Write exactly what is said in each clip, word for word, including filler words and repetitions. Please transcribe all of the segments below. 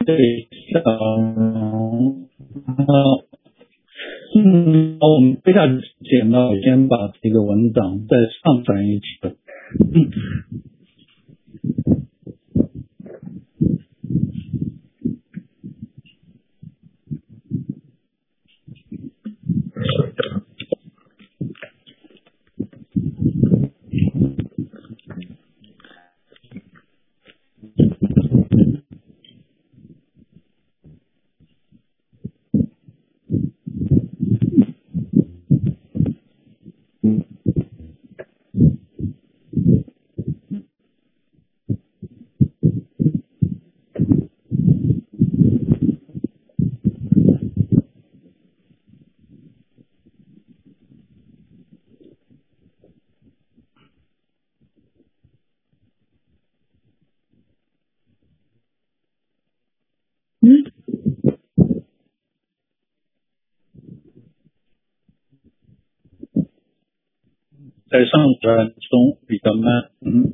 对小龙。嗯，我们接下来简到先把这个文档再上传一次。嗯。在上传中比较慢，嗯。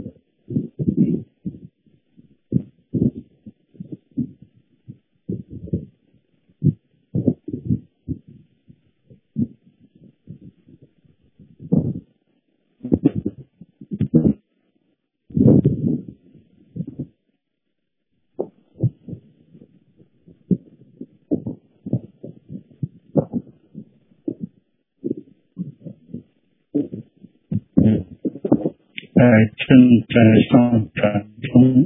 哎，正在上传中。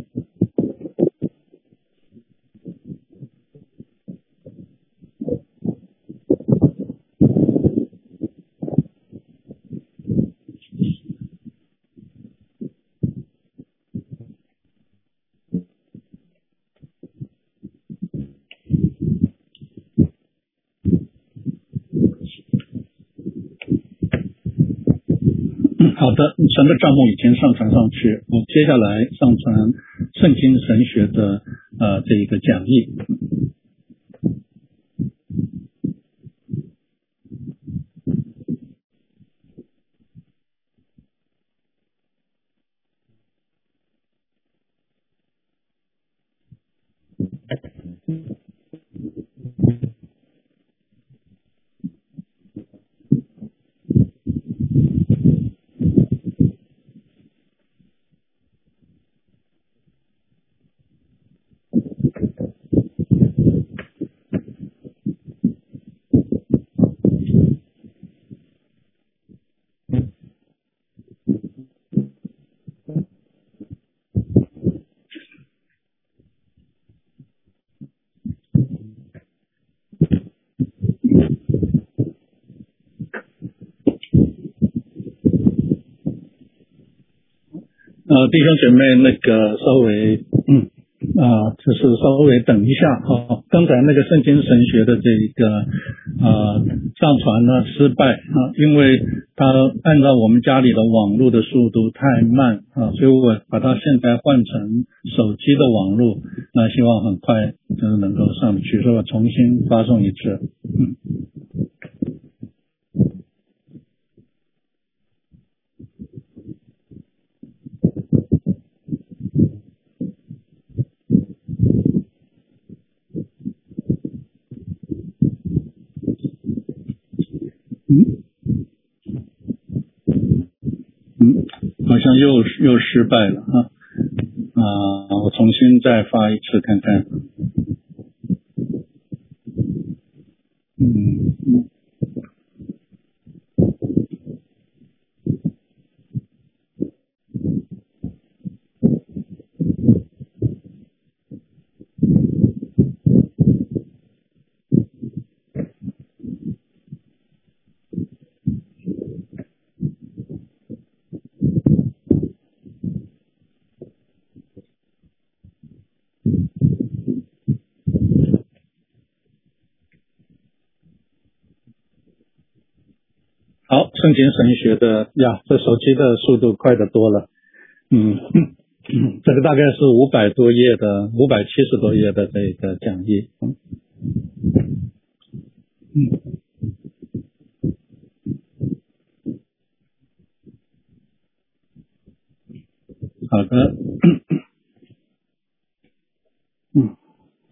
好的，神的账目已经上传上去，我接下来上传圣经神学的呃这一个讲义。呃，弟兄姐妹，那个稍微，嗯，啊、呃，就是稍微等一下哈、哦。刚才那个圣经神学的这一个呃上传呢失败啊，因为它按照我们家里的网络的速度太慢啊，所以我把它现在换成手机的网络，那希望很快就是能够上去，所以我重新发送一次，嗯。嗯嗯，好像又又失败了啊啊！我重新再发一次看看。嗯嗯。好，圣经神学的呀，这手机的速度快得多了。嗯，嗯这个大概是五百多页的，五百七十多页的这个讲义。嗯，好的。嗯。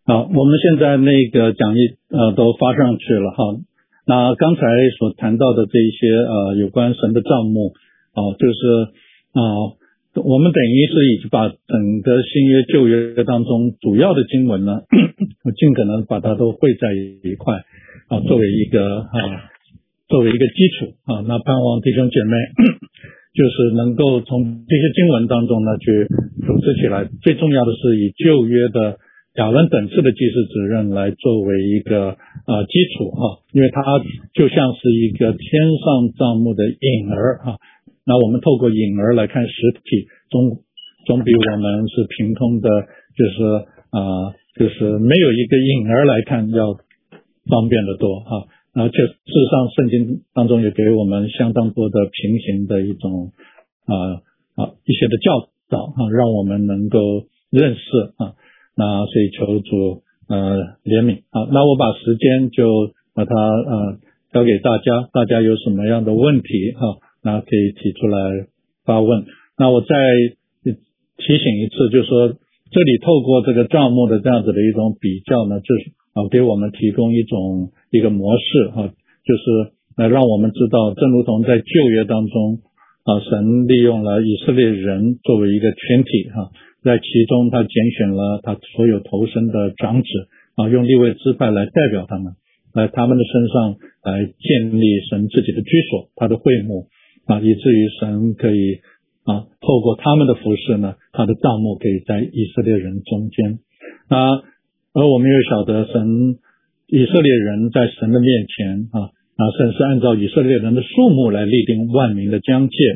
好，我们现在那个讲义呃都发上去了哈。那刚才所谈到的这一些呃有关神的账目哦、呃，就是啊、呃，我们等于是已经把整个新约旧约当中主要的经文呢，我尽可能把它都汇在一块啊、呃，作为一个啊、呃、作为一个基础啊、呃。那盼望弟兄姐妹就是能够从这些经文当中呢去组织起来。最重要的是以旧约的亚伦等次的祭司职任来作为一个呃基础哈，因为它就像是一个天上帐幕的影儿哈。那我们透过影儿来看实体，总总比我们是凭空的，就是啊、呃，就是没有一个影儿来看要方便得多哈。而且事实上，圣经当中也给我们相当多的平行的一种啊啊、呃、一些的教导哈，让我们能够认识啊。那所以求主呃怜悯啊。那我把时间就把它呃交给大家，大家有什么样的问题哈、啊，那可以提出来发问。那我再提醒一次，就是说这里透过这个账目的这样子的一种比较呢，就是啊给我们提供一种一个模式哈、啊，就是来让我们知道，正如同在旧约当中啊，神利用了以色列人作为一个群体哈、啊，在其中他拣选了他所有头生的长子啊，用利未支派来代表他们，来他们的身上来建立神自己的居所，他的会幕啊，以至于神可以啊透过他们的服事呢，他的帐幕可以在以色列人中间啊。而我们又晓得神以色列人在神的面前啊啊，神是按照以色列人的数目来立定万民的疆界。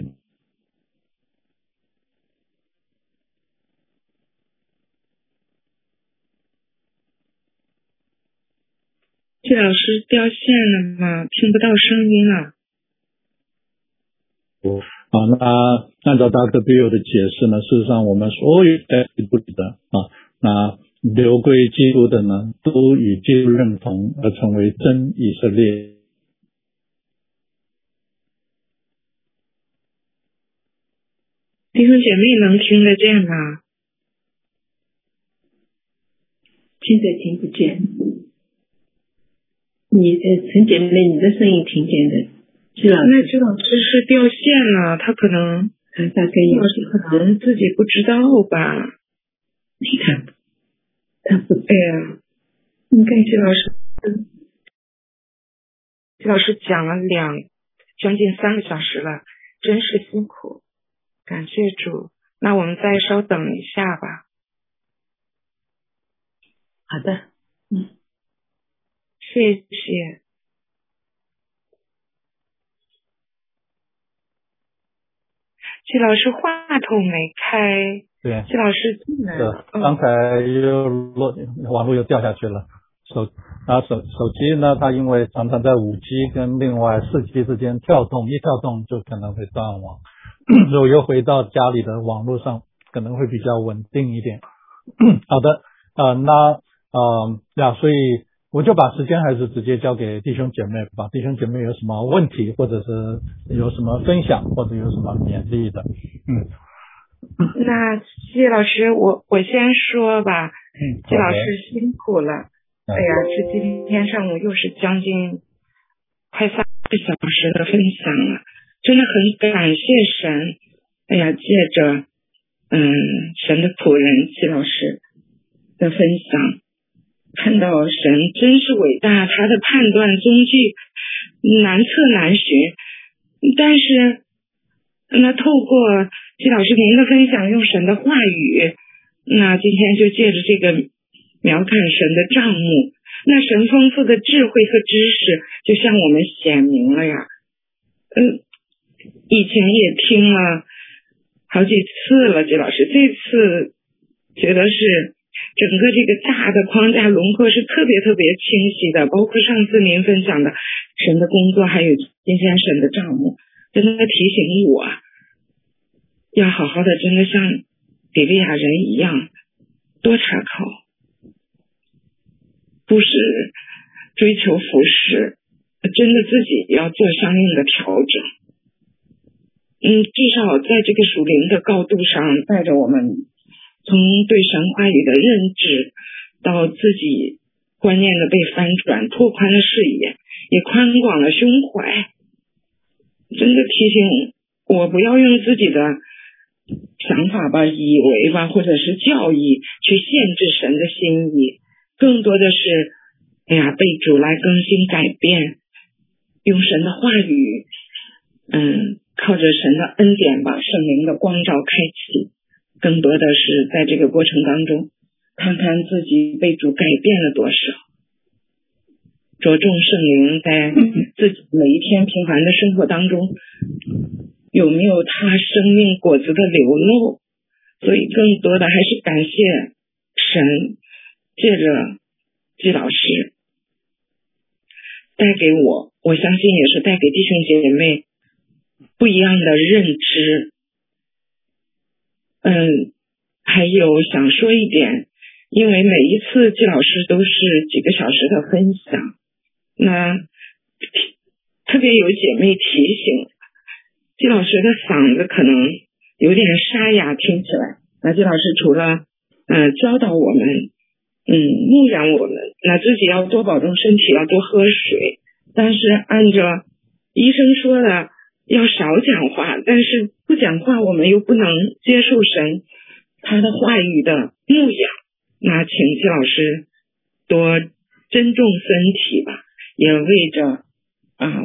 季老师掉线了吗？听不到声音了。 啊，那按照 doctor Bill 的解释呢，事实上我们所有在基督里的啊，那流归基督的呢，都与基督认同而成为真以色列。 弟兄姐妹能听得见吗？ 现在听不见。你呃，陈姐妹，你的声音听见的，是吧？ 那这老师是掉线了，他可能他大概有老师可能自己不知道吧？ 你看，他不， 哎呀，应该季老师，季老师讲了两将近三个小时了，真是辛苦，感谢主。那我们再稍等一下吧。 好的，嗯。 谢谢。季老师话筒没开。 对。 季老师进来了。 是，刚才又落网络又掉下去了。手啊手手机呢，它因为常常在五 G 跟另外四 G 之间跳动，一跳动就可能会断网。如果又回到家里的网络上，可能会比较稳定一点。好的，呃，那呃呀，所以。我就把时间还是直接交给弟兄姐妹吧，弟兄姐妹有什么问题，或者是有什么分享，或者有什么勉励的。嗯。 那季老师，我我先说吧。 嗯。 季老师辛苦了。哎呀，这今天上午又是将近快三个小时的分享了，真的很感谢神。哎呀，借着嗯神的仆人季老师的分享。看到神真是伟大，他的判断踪迹难测难寻，但是那透过季老师您的分享，用神的话语，那今天就借着这个描看神的账目，那神丰富的智慧和知识就向我们显明了呀。嗯，以前也听了好几次了，季老师这次觉得是整个这个大的框架轮廓是特别特别清晰的，包括上次您分享的神的工作，还有今天神的账目，真的提醒我要好好的真的像比利亚人一样多查考，不是追求服侍，真的自己要做相应的调整。嗯，至少在这个属灵的高度上带着我们从对神话语的认知到自己观念的被翻转，拓宽了视野，也宽广了胸怀。真的提醒我不要用自己的想法吧、以为吧，或者是教义去限制神的心意，更多的是哎呀被主来更新改变，用神的话语，嗯，靠着神的恩典吧，圣灵的光照开启，更多的是在这个过程当中看看自己被主改变了多少，着重圣灵在自己每一天平凡的生活当中有没有他生命果子的流露。所以更多的还是感谢神借着季老师带给我，我相信也是带给弟兄姐妹不一样的认知。嗯，还有想说一点，因为每一次季老师都是几个小时的分享，那特别有姐妹提醒，季老师的嗓子可能有点沙哑，听起来，那季老师除了呃教导我们，嗯，牧养我们，那自己要多保重身体，要多喝水，但是按照医生说的要少讲话，但是不讲话我们又不能接受神他的话语的牧养，那请季老师多珍重身体吧，也为着啊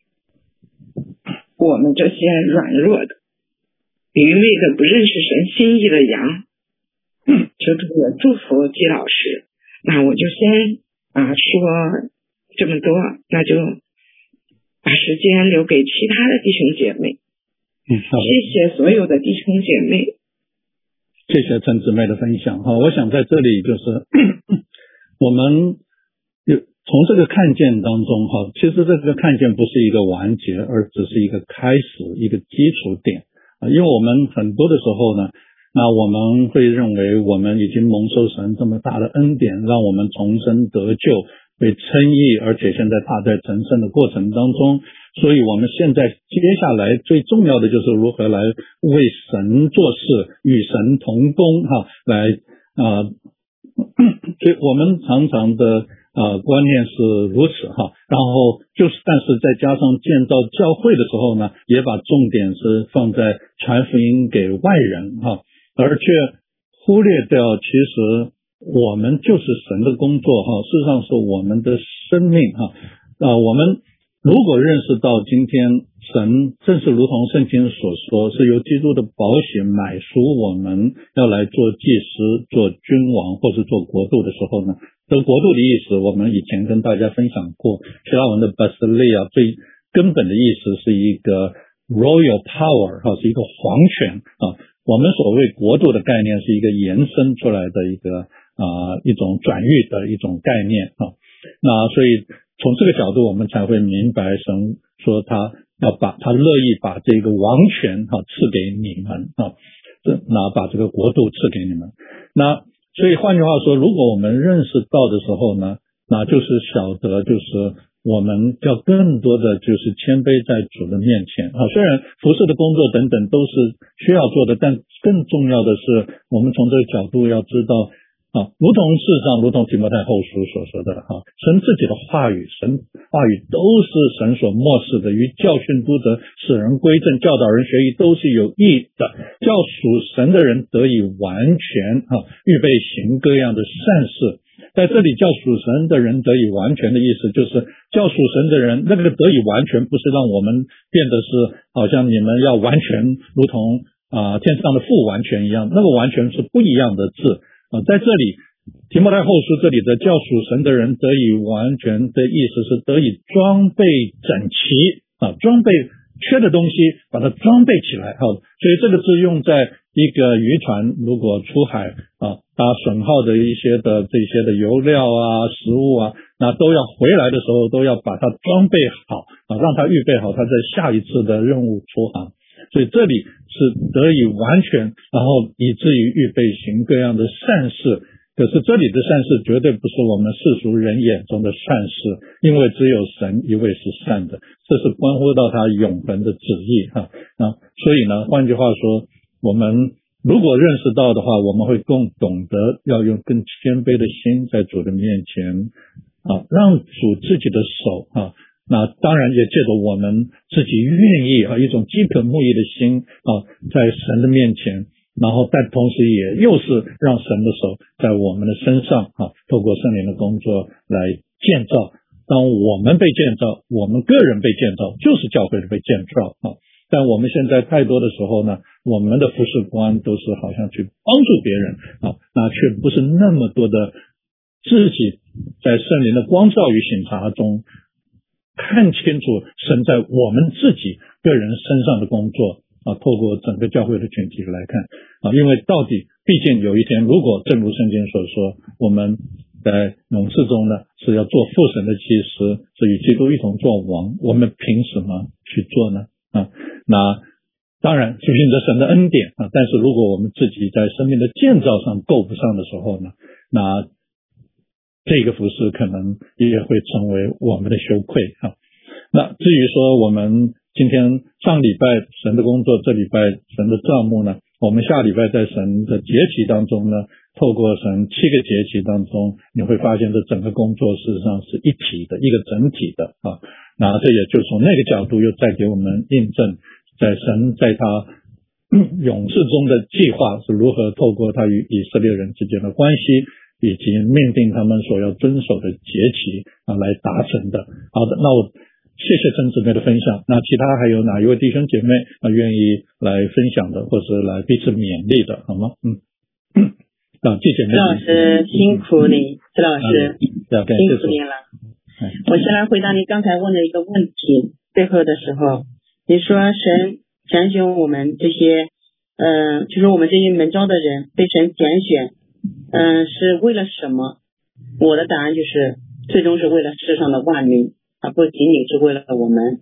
我们这些软弱的愚昧的不认识神心意的羊，求主也祝福季老师。那我就先啊说这么多，那就把时间留给其他的弟兄姐妹。 嗯，好的， 谢谢所有的弟兄姐妹。 谢谢陈姊妹的分享。好，我想在这里就是我们有从这个看见当中哈，其实这个看见不是一个完结，而只是一个开始，一个基础点啊。因为我们很多的时候呢，那我们会认为我们已经蒙受神这么大的恩典，让我们重生得救，被称义，而且现在他在成圣的过程当中，所以我们现在接下来最重要的就是如何来为神做事，与神同工哈，来啊、呃，所以我们常常的呃观念是如此哈，然后就是但是再加上建造教会的时候呢，也把重点是放在传福音给外人哈，而却忽略掉其实我们就是神的工作哈，事实上是我们的生命哈。啊、呃，我们如果认识到今天神正是如同圣经所说，是由基督的宝血买赎我们要来做祭司、做君王或是做国度的时候呢，这个国度的意思我们以前跟大家分享过，希腊文的 basileia 最根本的意思是一个 royal power 哈，是一个皇权啊。我们所谓国度的概念是一个延伸出来的一个啊、呃、一种转育的一种概念啊。那所以从这个角度我们才会明白神说他要把他乐意把这个王权哈、啊、赐给你们啊，这那把这个国度赐给你们。那所以换句话说，如果我们认识到的时候呢，那就是晓得就是我们要更多的就是谦卑在主的面前啊。虽然服事的工作等等都是需要做的，但更重要的是我们从这个角度要知道啊，如同事实上如同提摩太后书所说的哈、啊，神自己的话语，神话语都是神所默示的，于教训督责、使人归正、教导人学义都是有益的，叫属神的人得以完全啊，预备行各样的善事。在这里叫属神的人得以完全的意思，就是叫属神的人，那个得以完全不是让我们变得是好像你们要完全如同啊、呃、天上的父完全一样，那个完全是不一样的字啊、呃。在这里提摩太后书这里的叫属神的人得以完全的意思是得以装备整齐啊，装备缺的东西把它装备起来哈。所以这个字用在一个渔船如果出海啊，把损耗的一些的这些的油料啊、食物啊，那都要回来的时候都要把它装备好啊，让它预备好它在下一次的任务出航。所以这里是得以完全，然后以至于预备行各样的善事。可是这里的善事绝对不是我们世俗人眼中的善事，因为只有神一位是善的，这是关乎到他永恒的旨意哈啊。所以呢，换句话说，我们如果认识到的话，我们会更懂得要用更谦卑的心在主的面前啊，让主自己的手啊，那当然也借着我们自己愿意啊，一种饥渴慕义的心啊，在神的面前，然后但同时也又是让神的手在我们的身上啊，透过圣灵的工作来建造。当我们被建造，我们个人被建造，就是教会的被建造啊。但我们现在太多的时候呢，我们的服事观都是好像去帮助别人啊，那却不是那么多的自己在圣灵的光照与省察中看清楚神在我们自己个人身上的工作啊，透过整个教会的群体来看啊，因为到底毕竟有一天，如果正如圣经所说，我们在勇士中呢是要做父神的祭司，是与基督一同做王，我们凭什么去做呢？啊，那当然是凭着神的恩典啊，但是如果我们自己在生命的建造上够不上的时候呢，那这个服事可能也会成为我们的羞愧啊。那至于说我们今天上礼拜神的工作，这礼拜神的账目呢，我们下礼拜在神的节期当中呢，透过神七个节期当中，你会发现这整个工作事实上是一体的，一个整体的啊。那这也就从那个角度又再给我们印证，在神在他勇士中的计划是如何透过他与以色列人之间的关系，以及命定他们所要遵守的节期啊来达成的。好的，那我谢谢陈姊妹的分享。那其他还有哪一位弟兄姐妹啊愿意来分享的，或是来彼此勉励的，好吗？嗯。啊，谢谢。 陈老师辛苦你，陈老师、 嗯、 辛苦你了。我先来回答你刚才问的一个问题，最后的时候你说神拣选我们这些嗯、呃，就是我们这些门召的人被神拣选嗯、呃，是为了什么？我的答案就是最终是为了世上的万民，而不仅仅是为了我们。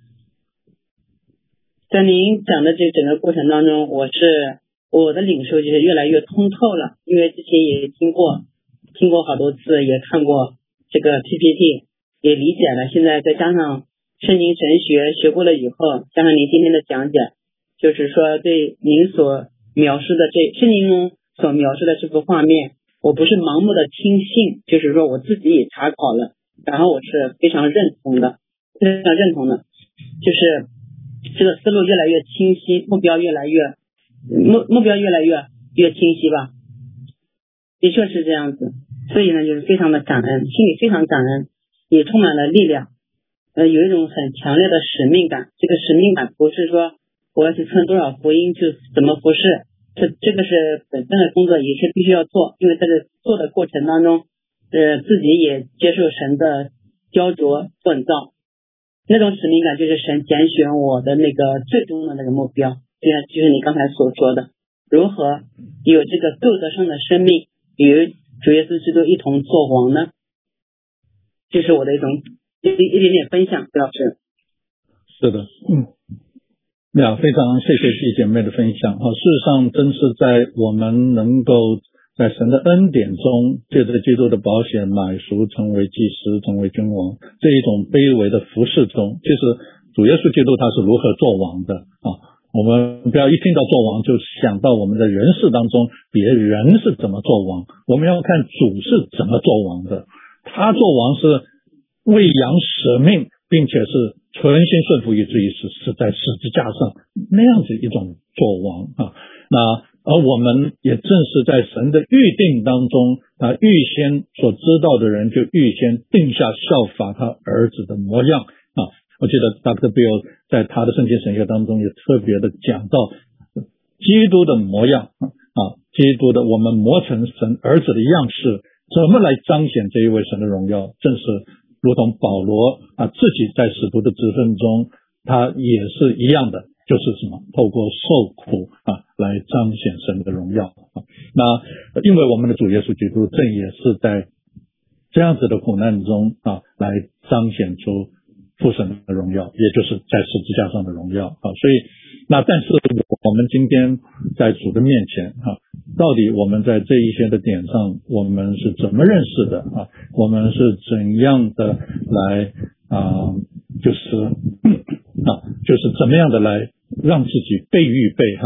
在您讲的这整个过程当中，我是我的领受就是越来越通透了，因为之前也听过听过好多次，也看过这个 P P T， 也理解了，现在再加上圣经神学学过了以后，加上您今天的讲解，就是说对您所描述的这圣经中所描述的这幅画面，我不是盲目的轻信，就是说我自己也查考了，然后我是非常认同的，非常认同的，就是这个思路越来越清晰，目标越来越目目标越来越越清晰吧，的确是这样子。所以呢，就是非常的感恩，心里非常感恩，也充满了力量，呃，有一种很强烈的使命感。这个使命感不是说我要去传多少福音就怎么服侍，这这个是本身的工作，也是必须要做，因为在这做的过程当中，呃，自己也接受神的雕琢锻造，那种使命感就是神拣选我的那个最终的那个目标，就像就是你刚才所说的，如何有这个道德上的生命与主耶稣基督一同作王呢？这、就是我的一种一一点点分享，老师。 是的，嗯，呀，非常谢谢弟姐妹的分享啊。事实上，真是在我们能够在神的恩典中，借着基督的保险买赎，成为祭司，成为君王，这一种卑微的服侍中，其实主耶稣基督他是如何做王的啊。我们不要一听到做王就想到我们的人世当中别人是怎么做王，我们要看主是怎么做王的。他做王是为羊舍命，并且是存心顺服以至于死，是在十字架上那样子一种做王啊。那而我们也正是在神的预定当中，他预先所知道的人就预先定下效法他儿子的模样啊。我记得 Doctor Bill 在他的圣经神学当中也特别的讲到基督的模样啊，基督的我们磨成神儿子的样式，怎么来彰显这一位神的荣耀，正是如同保罗啊自己在使徒的职分中，他也是一样的，就是什么透过受苦啊来彰显神的荣耀啊。那因为我们的主耶稣基督正也是在这样子的苦难中啊来彰显出父神的荣耀，也就是在十字架上的荣耀啊。所以那但是我们今天在主的面前啊，到底我们在这一些的点上我们是怎么认识的啊？我们是怎样的来啊就是啊就是怎么样的来让自己被预备哈、啊？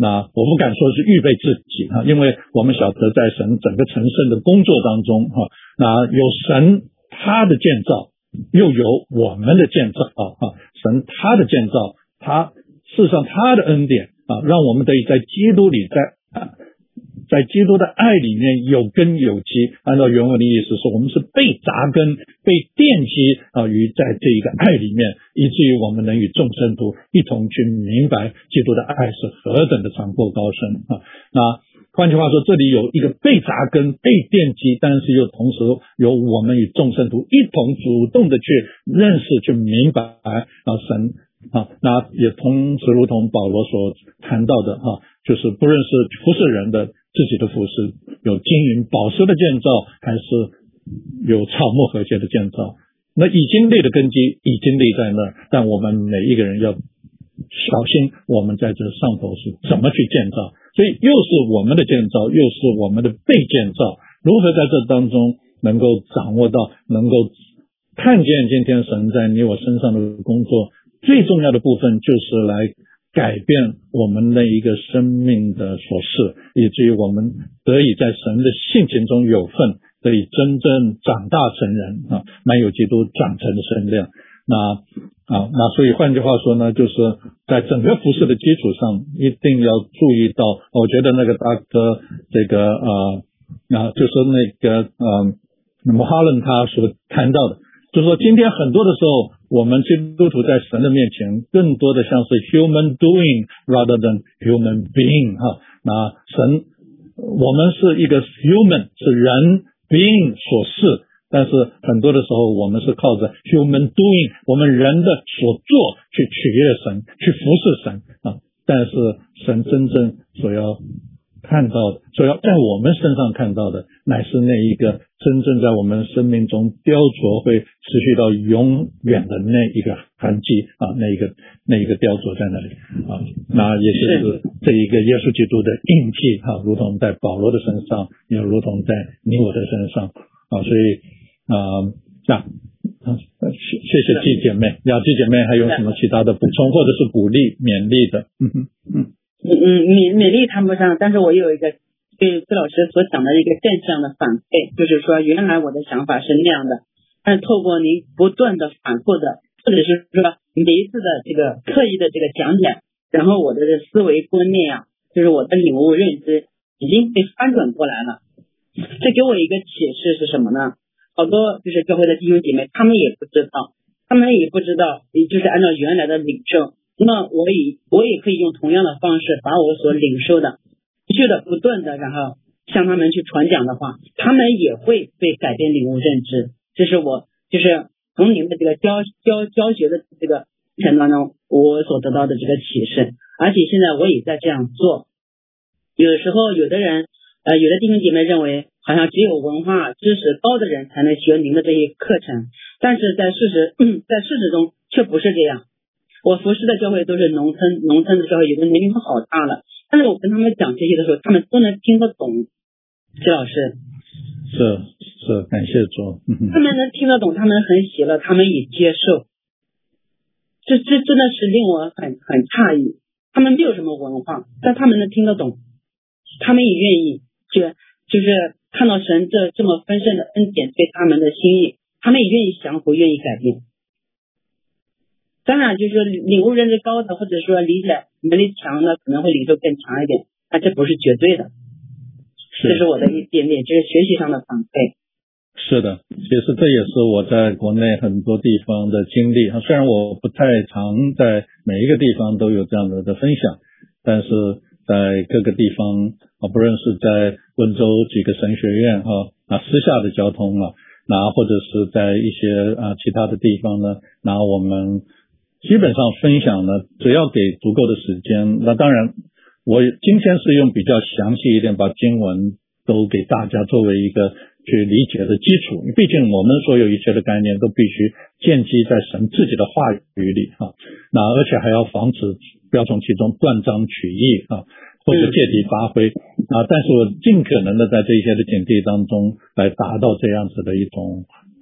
那我不敢说是预备自己啊，因为我们晓得在神整个成圣的工作当中哈，那有神他的建造，又有我们的建造啊，神他的建造，他事实上他的恩典啊，让我们得以在基督里，在啊在基督的爱里面有根有基。按照原文的意思说，我们是被扎根、被奠基啊于在这一个爱里面，以至于我们能与众圣徒一同去明白基督的爱是何等的长阔高深啊。那换句话说，这里有一个被扎根、被奠基，但是又同时有我们与众圣徒一同主动的去认识、去明白啊神啊。那也同时如同保罗所谈到的哈、啊，就是不论是服侍人的自己的服侍，有金银宝石的建造，还是有草木和谐的建造，那已经立的根基已经立在那儿，但我们每一个人要小心我们在这上头是怎么去建造。所以又是我们的建造，又是我们的被建造，如何在这当中能够掌握到，能够看见今天神在你我身上的工作，最重要的部分就是来改变我们那一个生命的琐事，以至于我们得以在神的性情中有份，得以真正长大成人啊，满有基督长成的身量。那啊，那所以换句话说呢，就是在整个服事的基础上，一定要注意到，我觉得那个大哥这个呃啊，就是那个呃，那么哈伦他所谈到的，就是说今天很多的时候，我们基督徒在神的面前，更多的像是 human doing rather than human being 哈。那神，我们是一个 human， 是人 being 所事。但是很多的时候我们是靠着 human doing， 我们人的所做去取悦神，去服侍神啊。但是神真正所要看到的，所要在我们身上看到的，乃是那一个真正在我们生命中雕琢会持续到永远的那一个痕迹啊，那一个那一个雕琢在那里啊。那也就是这一个耶稣基督的印记啊，如同在保罗的身上，也如同在你我的身上啊。所以啊，那、呃、谢谢谢季姐妹，呀，季姐妹还有什么其他的补充或者是鼓励勉励的？嗯嗯嗯嗯嗯，勉勉励谈不上，但是我有一个对崔老师所讲的一个正向的反馈，就是说原来我的想法是那样的，但是透过您不断的反复的，或者是说每一次的这个刻意的这个讲解，然后我的思维观念啊，就是我的领悟认知已经被翻转过来了。这给我一个启示是什么呢？好多就是教会的弟兄姐妹，他们也不知道，他们也不知道，也就是按照原来的领受，那我也我也可以用同样的方式，把我所领受的，继续的不断的，然后向他们去传讲的话，他们也会被改变领悟认知。这是我就是从你们的这个教教教学的这个过程当中，我所得到的这个启示，而且现在我也在这样做。有时候有的人，呃，有的弟兄姐妹认为，好像只有文化知识高的人才能学您的这些课程，但是在事实，嗯、在事实中却不是这样。我服侍的教会都是农村，农村的教会有的年龄都好大了，但是我跟他们讲这些的时候，他们都能听得懂。徐老师， 是是，感谢主。嗯、 他们能听得懂，他们很喜乐，他们也接受。这这真的是令我很很诧异。他们没有什么文化，但他们能听得懂，他们也愿意。就就是看到神这这么丰盛的恩典对他们的心意，他们也愿意降服，愿意改变。当然就是说领悟认知高的，或者说理解能力强的，可能会领受更强一点，但这不是绝对的。 是这是我的一点点，这是学习上的反馈。 是的，其实这也是我在国内很多地方的经历。虽然我不太常在每一个地方都有这样的的分享，但是在各个地方啊，不论是在温州几个神学院哈啊私下的交通啊，那或者是在一些啊其他的地方呢，那我们基本上分享呢，只要给足够的时间。那当然，我今天是用比较详细一点，把经文都给大家作为一个去理解的基础。毕竟我们所有一切的概念都必须建基在神自己的话语里啊，那而且还要防止不要从其中断章取义啊，或者借题发挥啊。但是我尽可能的在这些的警惕当中来达到这样子的一种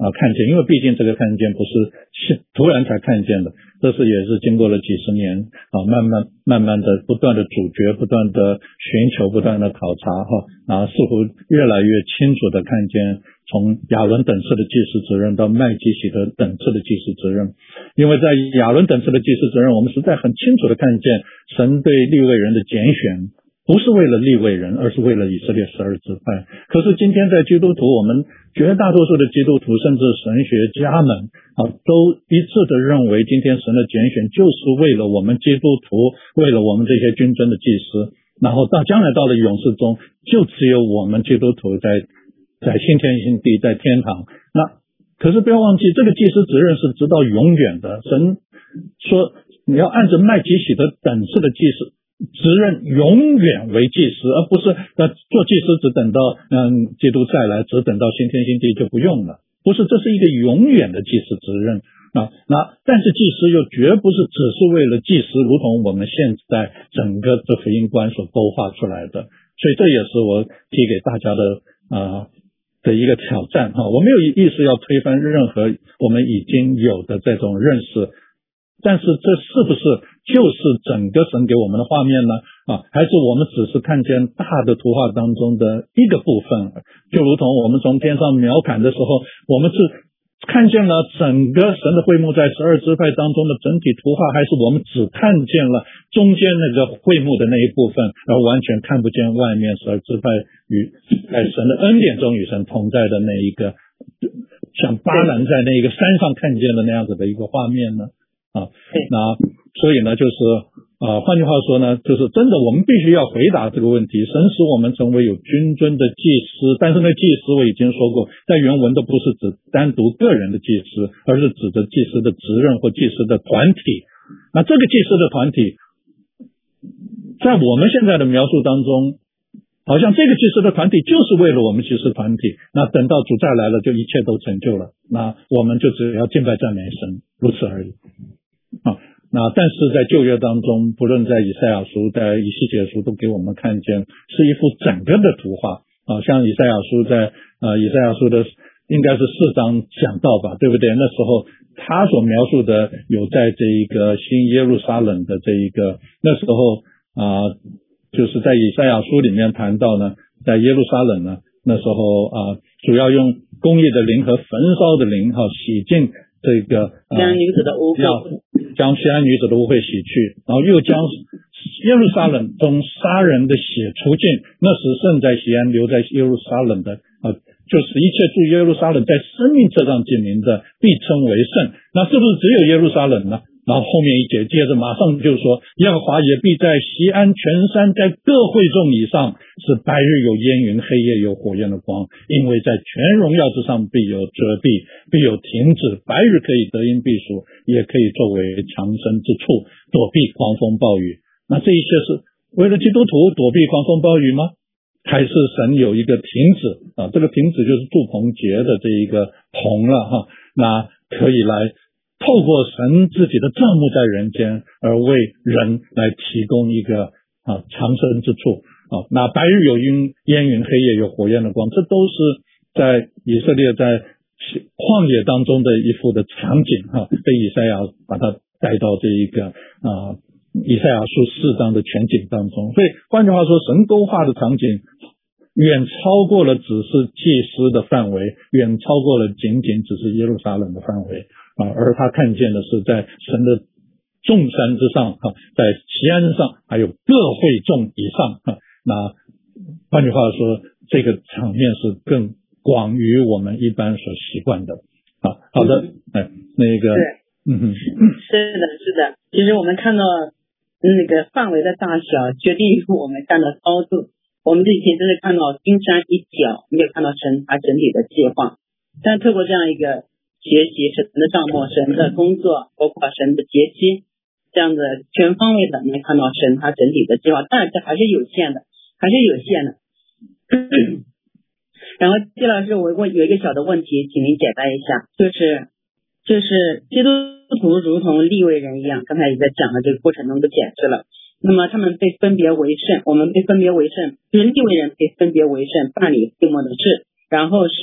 啊看见，因为毕竟这个看见不是突然才看见的，这是也是经过了几十年啊，慢慢慢慢的不断的咀嚼，不断的寻求，不断的考察哈啊，似乎越来越清楚的看见从亚伦等次的祭司责任到麦基洗德等次的祭司责任。因为在亚伦等次的祭司责任，我们实在很清楚的看见神对利未人的拣选不是为了利未人，而是为了以色列十二支派。可是今天在基督徒，我们绝大多数的基督徒甚至神学家们啊，都一致的认为今天神的拣选就是为了我们基督徒，为了我们这些君尊的祭司，然后到将来到了永世中，就只有我们基督徒在在新天新地，在天堂。那可是不要忘记，这个祭司责任是直到永远的。神说你要按着麦基洗德等次的祭司责任永远为祭司，而不是那做祭司只等到嗯基督再来，只等到新天新地就不用了。不是，这是一个永远的祭司责任啊。那但是祭司又绝不是只是为了祭司，如同我们现在整个这福音观所勾画出来的。所以这也是我提给大家的啊、呃、的一个挑战哈。我没有意思要推翻任何我们已经有的这种认识，但是这是不是就是整个神给我们的画面呢？啊，还是我们只是看见大的图画当中的一个部分？就如同我们从天上描砍的时候，我们是看见了整个神的会幕在十二支派当中的整体图画，还是我们只看见了中间那个会幕的那一部分，而完全看不见外面十二支派与在神的恩典中与神同在的那一个，像巴兰在那一个山上看见的那样子的一个画面呢？啊，那所以呢，就是啊，换句话说呢，就是真的，我们必须要回答这个问题。神使我们成为有君尊的祭司，但是那祭司我已经说过，在原文都不是指单独个人的祭司，而是指着祭司的职任或祭司的团体。那这个祭司的团体，在我们现在的描述当中，好像这个祭司的团体就是为了我们祭司团体。那等到主再来了，就一切都成就了。那我们就只要敬拜赞美神，如此而已。啊，那但是在旧约当中，不论在以赛亚书、在以西结书，都给我们看见是一幅整个的图画啊。像以赛亚书在呃以赛亚书的应该是四章讲到吧，对不对？那时候他所描述的有在这一个新耶路撒冷的这一个那时候啊、呃，就是在以赛亚书里面谈到呢，在耶路撒冷呢，那时候啊、呃，主要用公义的灵和焚烧的灵哈洗净这个将女子的污秽， 将西安女子的污秽洗去，然后又将耶路撒冷中杀人的血除尽。那时圣在西安，留在耶路撒冷的啊，就是一切住耶路撒冷在生命册上记名的，必称为圣。那是不是只有耶路撒冷呢？然后后面一节接着马上就说，耶和华也必在西安全山，在各会众以上，是白日有烟云，黑夜有火焰的光，因为在全荣耀之上必有遮蔽，必有停止，白日可以得荫避暑，也可以作为藏身之处，躲避狂风暴雨。那这一切是为了基督徒躲避狂风暴雨吗？还是神有一个停止啊？这个停止就是祝棚节的这一个棚了哈，那可以来透过神自己的帐幕在人间，而为人来提供一个啊藏身之处啊。那白日有云烟云，黑夜有火焰的光，这都是在以色列在旷野当中的一幅的场景哈、啊，被以赛亚把它带到这一个啊以赛亚书四章的全景当中。所以换句话说，神勾画的场景远超过了只是祭司的范围，远超过了仅仅只是耶路撒冷的范围啊，而他看见的是在神的众山之上啊，在锡安上，还有各会众以上啊。那换句话说，这个场面是更广于我们一般所习惯的啊。好的，哎，那个，嗯哼， 是的，是的。其实我们看到那个范围的大小，决定于我们看到高度。我们这几天真是看到冰山一角，没有看到神他整体的计划。但透过这样一个学习神的账目、神的工作，包括神的节期，这样的全方位的能看到神他整体的计划，但是还是有限的，还是有限的。然后季老师，我我有一个小的问题，请您解答一下，就是就是基督徒如同利未人一样，刚才也在讲的这个过程中都解释了。那么他们被分别为圣，我们被分别为圣，就是利未人被分别为圣，办理会幕的事，然后是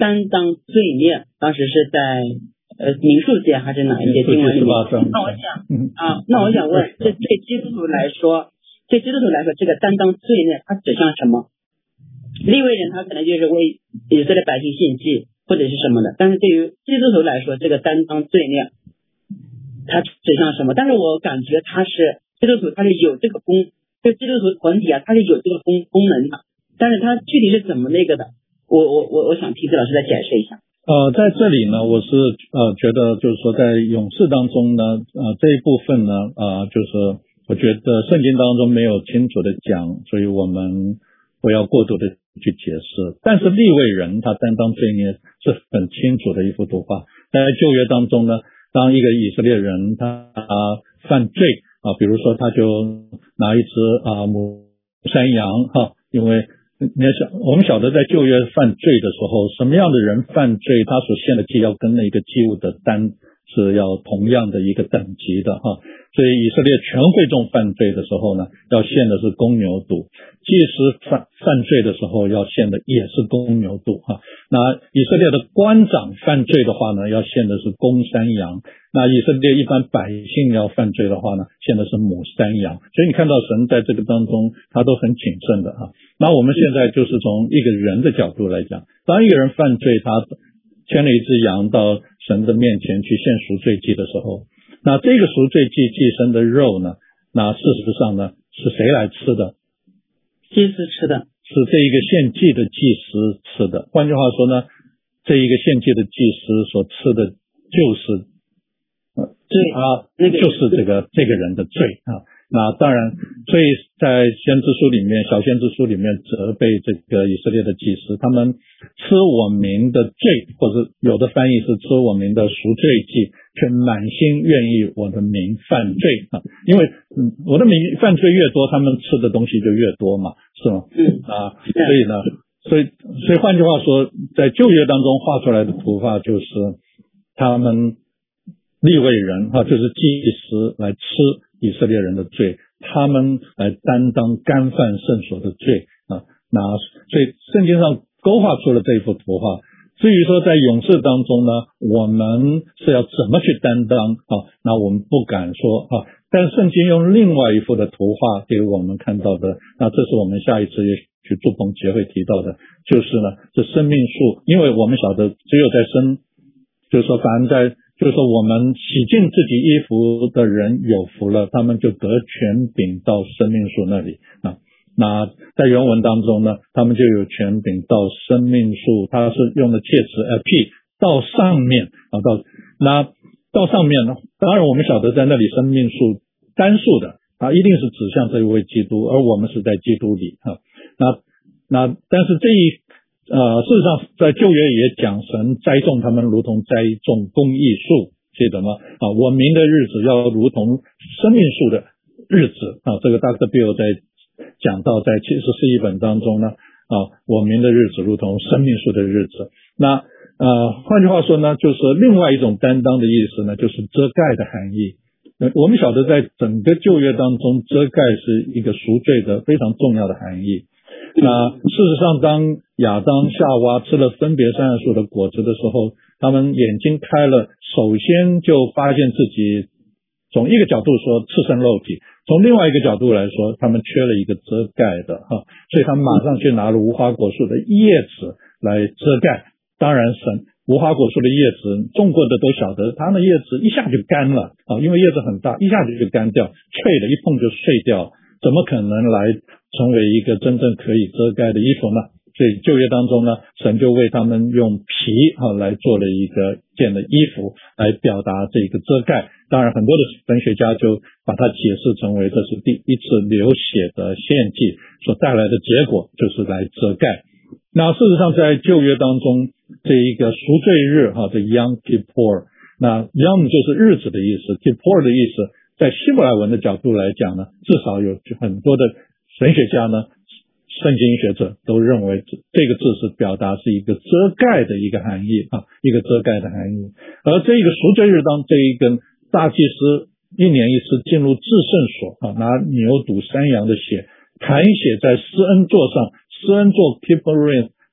担当罪孽，当时是在呃民数节还是哪一节经文里面？那我想啊，那我想问，这对基督徒来说，对基督徒来说，这个担当罪孽，它指向什么？利未人他可能就是为以色列百姓献祭或者是什么的，但是对于基督徒来说，这个担当罪孽，它指向什么？但是我感觉他是基督徒，他是有这个功，就基督徒团体啊，他是有这个功功能的，但是他具体是怎么那个的？我我我我想听子老师再解释一下。 呃，在这里呢，我是呃觉得就是说，在勇士当中呢，呃这一部分呢，呃就是我觉得圣经当中没有清楚的讲，所以我们不要过度的去解释。但是利未人他担当罪孽是很清楚的一幅图画。在旧约当中呢，当一个以色列人他犯罪啊，比如说他就拿一只啊母山羊哈，因为你要晓，我们晓得在旧约犯罪的时候，什么样的人犯罪，他所献的祭要跟那个祭物的单是要同样的一个等级的哈。所以以色列全会众犯罪的时候呢，要献的是公牛犊；祭司犯犯罪的时候要献的也是公牛犊哈。那以色列的官长犯罪的话呢，要献的是公山羊；那以色列一般百姓要犯罪的话呢，献的是母山羊。所以你看到神在这个当中，他都很谨慎的哈。那我们现在就是从一个人的角度来讲，当一个人犯罪，他牵了一只羊到神的面前去献赎罪祭的时候，那这个赎罪祭祭牲的肉呢，那事实上呢，是谁来吃的？ 祭司吃的， 是这一个献祭的祭司吃的。换句话说呢，这一个献祭的祭司所吃的就是呃对啊，那个就是这个这个人的罪啊。那当然，所以在先知书里面，小先知书里面责备这个以色列的祭司，他们吃我民的罪，或者有的翻译是吃我民的赎罪祭，却满心愿意我的民犯罪啊。因为嗯，我的民犯罪越多，他们吃的东西就越多嘛，是吗？ 嗯啊，所以呢，所以所以换句话说，在旧约当中画出来的图画就是他们利未人哈，就是祭司来吃以色列人的罪，他们来担当干犯圣所的罪啊。那所以圣经上勾画出了这一幅图画。至于说在勇士当中呢，我们是要怎么去担当啊？那我们不敢说啊。但是圣经用另外一幅的图画给我们看到的，那这是我们下一次也许祝棚节会提到的，就是呢，这生命树，因为我们晓得只有在生，就是说凡在。就是说我们洗净自己衣服的人有福了，他们就得权柄到生命树那里啊。那在原文当中呢，他们就有权柄到生命树，它是用的介词 a p 到上面啊，到那到上面呢，当然我们晓得在那里生命树单数的啊，一定是指向这一位基督，而我们是在基督里啊。那那但是这一呃，事实上，在旧约也讲神栽种他们如同栽种公义树，记得吗？啊，我民的日子要如同生命树的日子啊。这个 Doctor Bill 在讲到在七十四译本当中呢，啊，我民的日子如同生命树的日子。那呃，换句话说呢，就是另外一种担当的意思呢，就是遮盖的含义。我们晓得在整个旧约当中，遮盖是一个赎罪的非常重要的含义。那事实上，当亚当夏娃吃了分别善恶树的果子的时候，他们眼睛开了，首先就发现自己从一个角度说赤身露体，从另外一个角度来说，他们缺了一个遮盖的哈，所以他们马上去拿了无花果树的叶子来遮盖。当然神无花果树的叶子种过的都晓得，它的叶子一下就干了啊，因为叶子很大，一下子就干掉，脆了，一碰就碎掉，怎么可能来成为一个真正可以遮盖的衣服呢？所以旧约当中呢，神就为他们用皮啊来做了一个件的衣服来表达这个遮盖。当然很多的神学家就把它解释成为这是第一次流血的献祭所带来的结果，就是来遮盖。那事实上在旧约当中，这一个赎罪日哈，这 Yom Kippur， 那 Yom 就是日子的意思， Kippur 的意思，在希伯来文的角度来讲呢，至少有很多的神学家呢，圣经学者都认为这个字是表达是一个遮盖的一个含义啊，一个遮盖的含义。而这一个赎罪日当这一个大祭司一年一次进入至圣所啊，拿牛犊山羊的血弹血在施恩座上，施恩座 Kippurim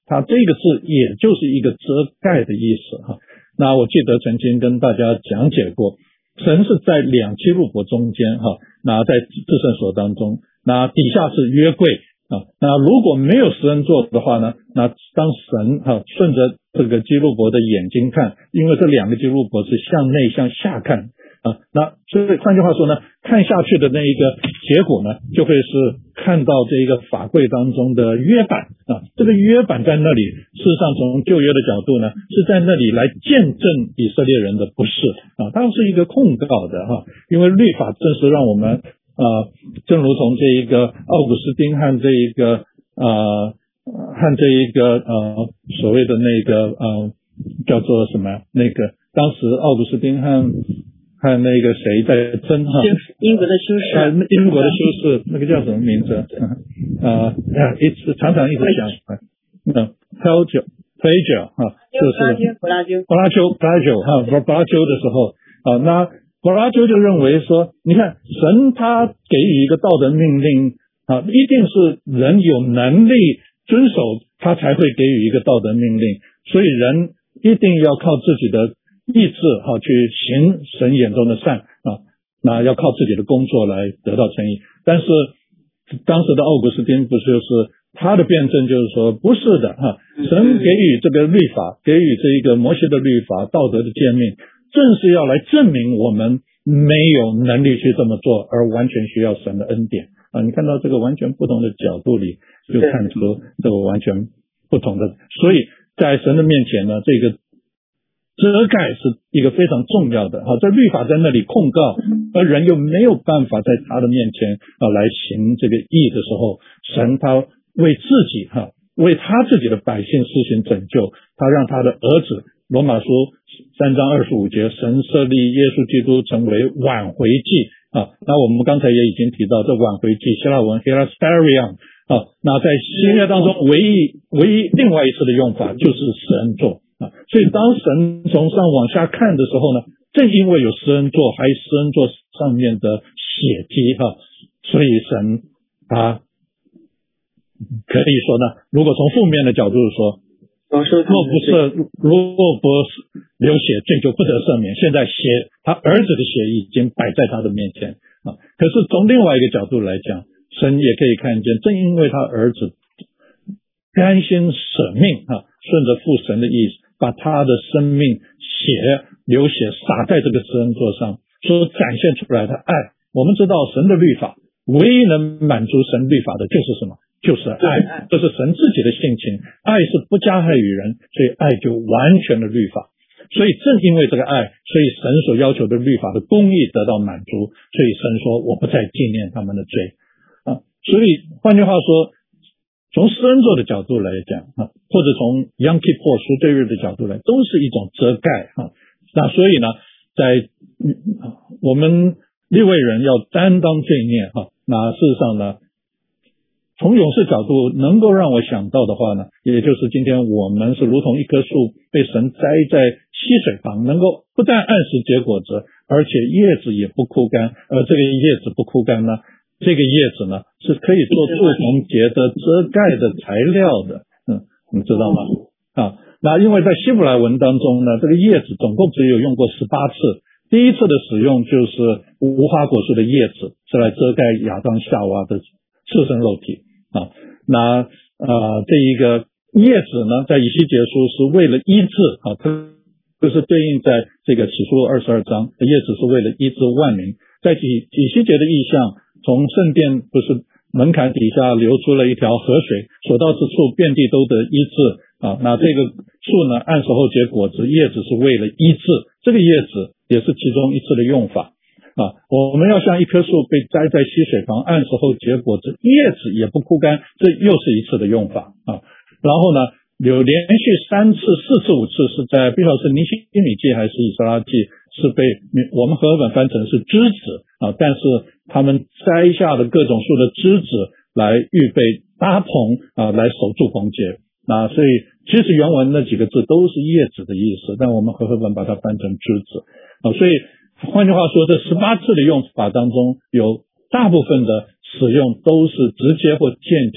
它这个字也就是一个遮盖的意思哈。那我记得曾经跟大家讲解过，神是在两基路伯中间哈，那在至圣所当中，那底下是约柜啊。那如果没有施恩座的话呢，那当神哈顺着这个基路伯的眼睛看，因为这两个基路伯是向内向下看啊，那所以换句话说呢，看下去的那一个结果呢，就会是看到这一个法柜当中的约版啊，这个约版在那里，事实上从旧约的角度呢，是在那里来见证以色列人的不是啊，它是一个控告的哈，因为律法正是让我们啊，正如同这一个奥古斯丁和这一个呃和这一个呃所谓的那个呃叫做什么那个当时奥古斯丁和和那个谁在争哈， 英国的修士， 啊，英国的修士，那个叫什么名字？啊，一直常常一直讲，嗯 ，Plato Plato 哈，就是柏拉修， 柏拉修，柏拉修哈，柏拉修的时候啊，那柏拉修就认为说，你看神他给予一个道德命令啊，一定是人有能力遵守，他才会给予一个道德命令，所以人一定要靠自己的意志哈去行神眼中的善啊，那要靠自己的工作来得到称义。但是当时的奥古斯丁不是就是他的辩证就是说不是的哈，神给予这个律法，给予这一个摩西的律法道德的诫命，正是要来证明我们没有能力去这么做，而完全需要神的恩典啊。你看到这个完全不同的角度里，就看出这个完全不同的。所以在神的面前呢，这个遮盖是一个非常重要的，好，在律法在那里控告，而人又没有办法在他的面前啊来行这个义的时候，神他为自己哈，为他自己的百姓施行拯救，他让他的儿子，罗马书三章二十五节，神设立耶稣基督成为挽回祭啊。那我们刚才也已经提到，这挽回祭希腊文 hilasterion 啊，那在新约当中唯一唯一另外一次的用法就是施恩座。啊，所以当神从上往下看的时候呢，正因为有施恩座，还有施恩座上面的血迹哈，所以神他可以说呢，如果从负面的角度说，若不是若不流血，罪就不得赦免。现在血他儿子的血已经摆在他的面前啊，可是从另外一个角度来讲，神也可以看见，正因为他儿子甘心舍命啊，顺着父神的意思，把他的生命血流血洒在这个施恩座上，所展现出来的爱。我们知道神的律法唯一能满足神律法的就是什么？就是爱，这是神自己的性情，爱是不加害于人，所以爱就完全的律法。所以正因为这个爱，所以神所要求的律法的公义得到满足，所以神说我不再纪念他们的罪啊。所以换句话说，从施恩座的角度来讲啊，或者从 Yom Kippur 赎罪日的角度来，都是一种遮盖啊。那所以呢，在我们利未人要担当罪孽啊，那事实上呢，从勇士角度能够让我想到的话呢，也就是今天我们是如同一棵树被神栽在溪水旁，能够不但按时结果子，而且叶子也不枯干，而这个叶子不枯干呢，这个叶子呢是可以做祝棚节的遮盖的材料的，嗯，你知道吗？啊，那因为在希伯来文当中呢，这个叶子总共只有用过十八次，第一次的使用就是无花果树的叶子，是来遮盖亚当夏娃的赤身肉体啊。那呃，这一个叶子呢，在以西结书是为了医治啊，它就是对应在这个启示录二十二章，叶子是为了医治万民。在以以西结的意象，从圣殿不是门槛底下流出了一条河水，所到之处遍地都得医治啊。那这个树呢，按时候结果子，叶子是为了医治，这个叶子也是其中一次的用法啊。我们要像一棵树被栽在溪水旁，按时候结果子，叶子也不枯干，这又是一次的用法啊。然后呢，有连续三次、四次、五次是在不晓得是尼希米记还是以斯拉记，是被我们和合本翻成是枝子啊，但是他们摘下的各种树的枝子来预备搭棚啊，来守住棚节。那所以其实原文那几个字都是叶子的意思，但我们和合本把它翻成枝子啊。所以换句话说，这十八次的用法当中，有大部分的使用都是直接或间接的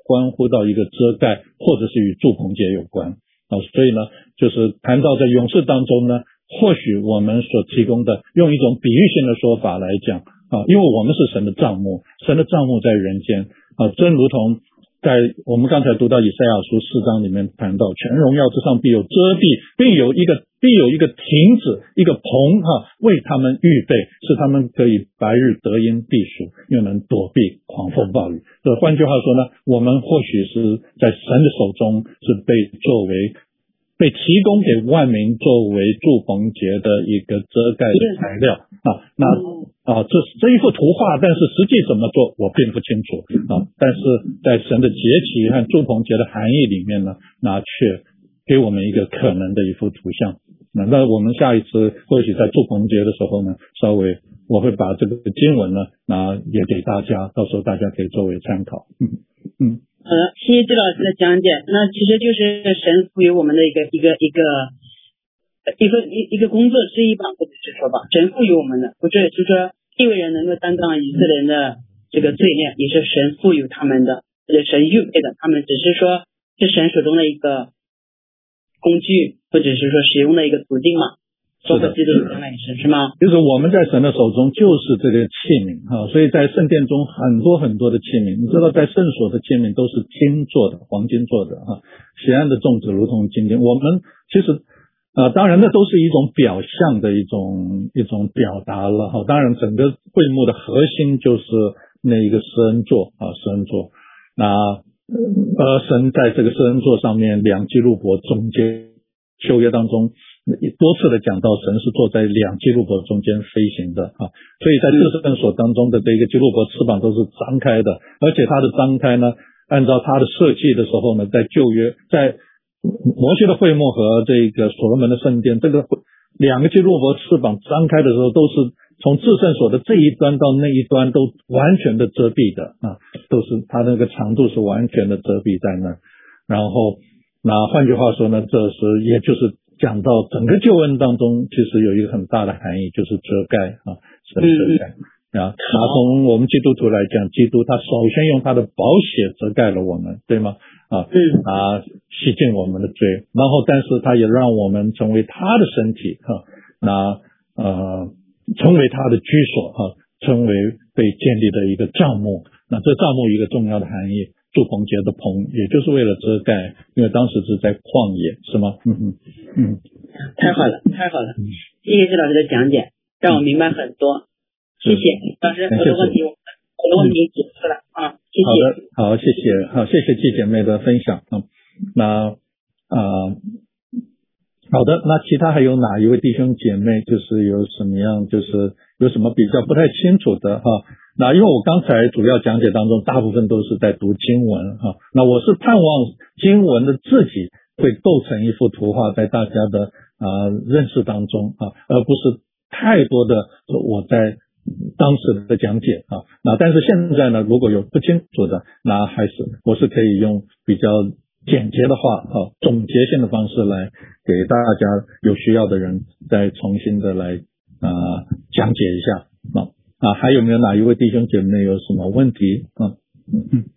关乎到一个遮盖，或者是与祝棚节有关啊。所以呢，就是谈到在勇士当中呢，或许我们所提供的用一种比喻性的说法来讲啊，因为我们是神的帐幕，神的帐幕在人间啊，正如同在我们刚才读到以赛亚书四章里面谈到，全荣耀之上必有遮蔽，并有一个必有一个亭子，一个棚哈、啊，为他们预备，使他们可以白日得阴避暑，又能躲避狂风暴雨。这换句话说呢，我们或许是在神的手中是被作为被提供给万民作为祝棚节的一个遮盖的材料啊。那啊，这这一幅图画，但是实际怎么做我并不清楚啊。但是在神的节期和祝棚节的含义里面呢，那却给我们一个可能的一幅图像。那那我们下一次或许在祝棚节的时候呢，稍微我会把这个经文呢，那也给大家，到时候大家可以作为参考。嗯嗯。 好的，谢谢季老师的讲解。那其实就是神赋予我们的一个一个一个一个一一个工作之一吧，或者是说吧，神赋予我们的，不是就是说利未人能够担当以色列人的这个罪孽，也是神赋予他们的，或者神预备的，他们只是说是神手中的一个工具，或者是说使用的一个途径嘛。包括基督徒也是，是吗？ 就是我们在神的手中就是这个器皿哈，所以在圣殿中很多很多的器皿，你知道在圣所的器皿都是金做的，黄金做的哈，喜安的种子如同金金。我们其实呃，当然那都是一种表象的一种一种表达了哈。当然整个会幕的核心就是那一个施恩座啊，施恩座。那呃，神在这个施恩座上面两基路伯中间，旧约当中多次的讲到神是坐在两基路伯中间飞行的啊，所以在至圣所当中的这个基路伯翅膀都是张开的，而且它的张开呢，按照它的设计的时候呢，在旧约在摩西的会幕和这个所罗门的圣殿，这个两个基路伯翅膀张开的时候，都是从至圣所的这一端到那一端都完全的遮蔽的啊，都是它那个长度是完全的遮蔽在那。然后那换句话说呢，这是也就是讲到整个救恩当中，其实有一个很大的含义，就是遮盖啊，是遮盖啊。那从我们基督徒来讲，基督他首先用他的宝血遮盖了我们，对吗？啊，啊，洗净我们的罪，然后但是他也让我们成为他的身体哈、啊，那呃，成为他的居所哈、啊，成为被建立的一个帐幕。那这帐幕一个重要的含义。祝棚节的棚，也就是为了遮盖，因为当时是在旷野，是吗？嗯嗯嗯， 太好了，太好了，谢谢季老师的讲解，让我明白很多，谢谢老师，我的问题，我的问题解释了啊，谢谢。 好的，好，谢谢，好，谢谢季姐妹的分享啊。那啊、呃，好的，那其他还有哪一位弟兄姐妹，就是有什么样，就是有什么比较不太清楚的哈？那因为我刚才主要讲解当中大部分都是在读经文哈，那我是盼望经文的自己会构成一幅图画在大家的啊、呃、认识当中啊，而不是太多的我在当时的讲解啊。那但是现在呢，如果有不清楚的，那还是我是可以用比较简洁的话啊，总结性的方式来给大家有需要的人再重新的来啊、呃、讲解一下啊。啊，还有没有哪一位弟兄姐妹有什么问题啊？嗯嗯。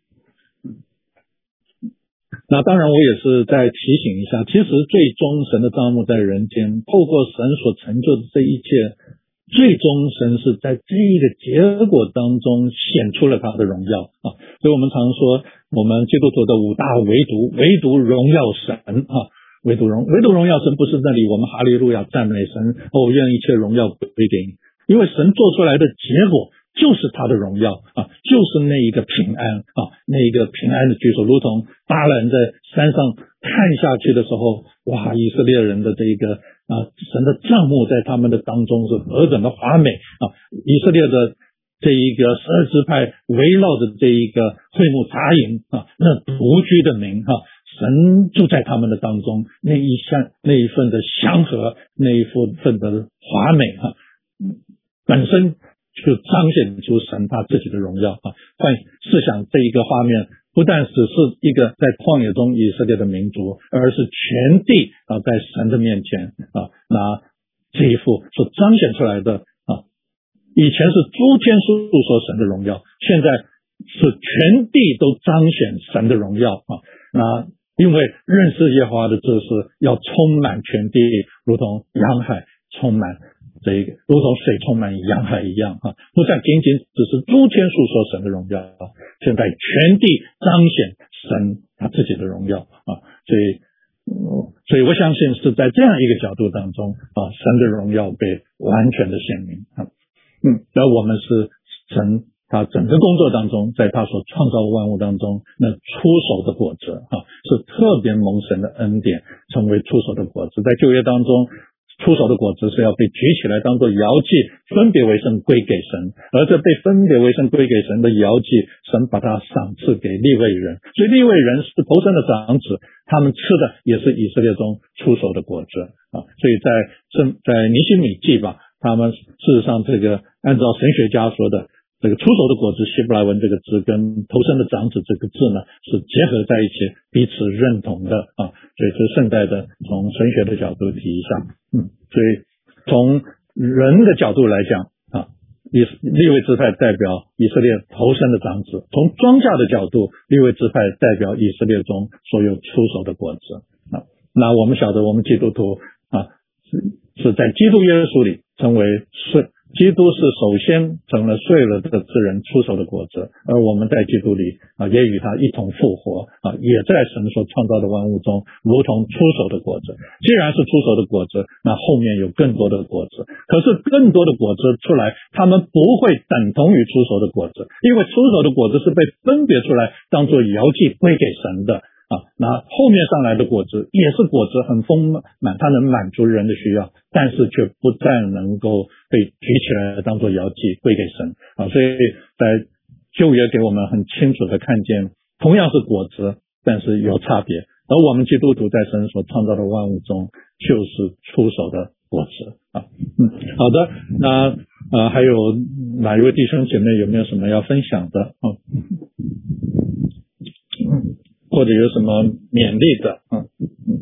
那当然，我也是在提醒一下，其实最终神的帐幕在人间，透过神所成就的这一切，最终神是在这个结果当中显出了他的荣耀啊。所以我们常说，我们基督徒的五大唯独，唯独荣耀神啊，唯独荣，唯独荣耀神不是那里我们哈利路亚赞美神，哦，愿一切荣耀归给你。因为神做出来的结果就是他的荣耀啊，就是那一个平安啊，那一个平安的居所，如同巴兰在山上看下去的时候，哇，以色列人的这一个啊，神的帐幕在他们的当中是何等的华美啊！以色列的这一个十二支派围绕着这一个会幕杂营啊，那独居的名哈、啊，神就在他们的当中，那一项那一份的祥和，那一份的华美哈。啊本身就彰显出神他自己的荣耀啊！换试想这一个画面，不但只是一个在旷野中以色列的民族，而是全地啊，在神的面前啊，那这一幅所彰显出来的啊，以前是诸天述说神的荣耀，现在是全地都彰显神的荣耀啊。那因为认识耶和华的知识要充满全地，如同洋海充满这一个，如同水充满洋海一样啊，不再仅仅只是诸天述说神的荣耀，现在全地彰显神他自己的荣耀啊。所以所以我相信是在这样一个角度当中啊，神的荣耀被完全的显明啊。嗯，而我们是神他整个工作当中，在他所创造的万物当中，那出手的果子啊，是特别蒙神的恩典成为出手的果子。在旧约当中，出手的果子是要被举起来当作摇祭，分别为圣归给神，而这被分别为圣归给神的摇祭，神把它赏赐给利未人，所以利未人是头生的长子，他们吃的也是以色列中出手的果子啊。所以在在尼希米记吧，他们事实上这个按照神学家说的，这个出手的果子希伯来文这个字跟头生的长子这个字呢是结合在一起，彼此认同的啊。所以是顺带的从神学的角度提一下。嗯，所以从人的角度来讲啊，利利未支派代表以色列头生的长子，从庄稼的角度，利未支派代表以色列中所有出手的果子啊。那我们晓得我们基督徒啊是是在基督耶稣里成为是基督是首先成了睡了的之人出手的果子，而我们在基督里啊也与他一同复活啊，也在神所创造的万物中如同出手的果子。既然是出手的果子，那后面有更多的果子，可是更多的果子出来，他们不会等同于出手的果子，因为出手的果子是被分别出来当作摇祭归给神的啊，那后面上来的果子也是果子很丰满，它能满足人的需要，但是却不再能够被举起来当作摇祭归给神啊。所以在旧约给我们很清楚的看见，同样是果子，但是有差别，而我们基督徒在神所创造的万物中就是出手的果子啊。嗯，好的，那呃还有哪一位弟兄姐妹有没有什么要分享的啊？嗯，或者有什么勉励的啊？嗯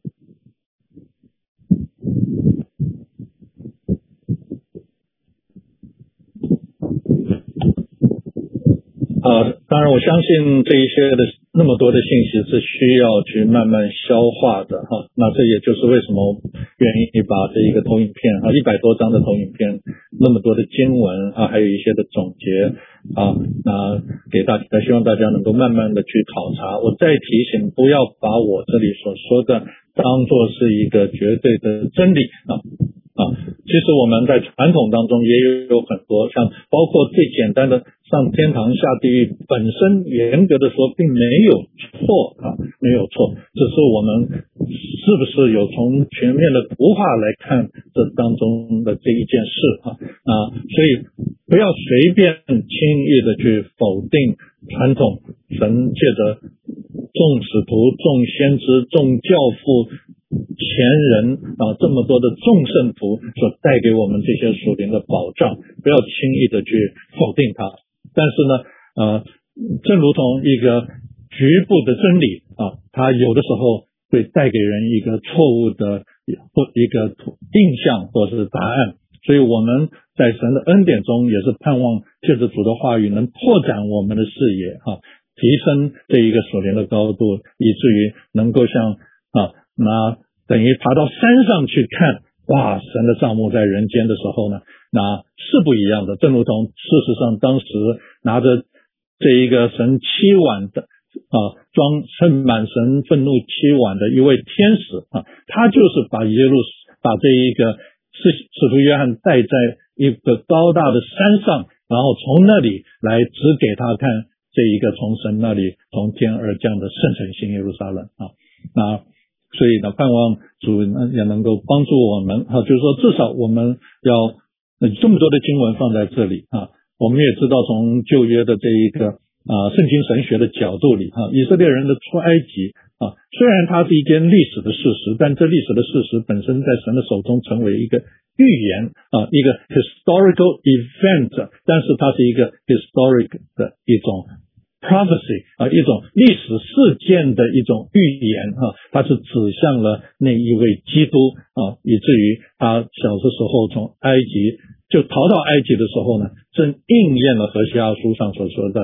啊，当然我相信这一些的那么多的信息是需要去慢慢消化的哈、啊。那这也就是为什么愿意把这一个投影片啊，一百多张的投影片，那么多的经文啊，还有一些的总结啊，那给大家，希望大家能够慢慢的去考察。我再提醒，不要把我这里所说的当作是一个绝对的真理啊。啊，其实我们在传统当中也有很多，像包括最简单的上天堂下地狱，本身严格的说并没有错啊，没有错，只是我们是不是有从全面的图画来看这当中的这一件事啊啊，所以不要随便轻易的去否定传统神借着众使徒、众先知、众教父、前人啊，这么多的众圣徒所带给我们这些属灵的保障，不要轻易的去否定它。但是呢，呃，正如同一个局部的真理啊，它有的时候会带给人一个错误的一个印象或是答案。所以我们在神的恩典中，也是盼望借着主的话语能拓展我们的视野啊，提升这一个属灵的高度，以至于能够像啊。那等于爬到山上去看，哇，神的帐幕在人间的时候呢，那是不一样的。正如同事实上当时拿着这一个神七碗的啊，装盛满神愤怒七碗的一位天使啊，他就是把耶路把这一个使使徒约翰带在一个高大的山上，然后从那里来指给他看这一个从神那里从天而降的圣城新耶路撒冷啊。那所以呢，盼望主也能够帮助我们啊，就是说至少我们要这么多的经文放在这里啊，我们也知道从旧约的这一个啊圣经神学的角度里啊，以色列人的出埃及啊，虽然它是一件历史的事实，但这历史的事实本身在神的手中成为一个预言啊，一个 historical event， 但是它是一个 historic 的一种prophecy 啊，一种历史事件的一种预言啊，它是指向了那一位基督啊，以至于他小的时候从埃及就逃到埃及的时候呢，正应验了何西阿书上所说的